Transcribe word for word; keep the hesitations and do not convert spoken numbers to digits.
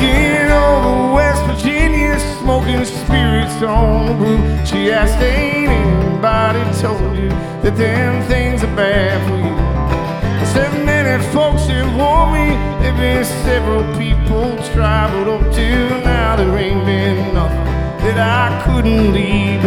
Looking over West Virginia, smoking spirits on the roof. She asked, ain't anybody told you that them things are bad for you? I said, many folks have warned me. There've been several people traveled up till now. There ain't been nothing that I couldn't leave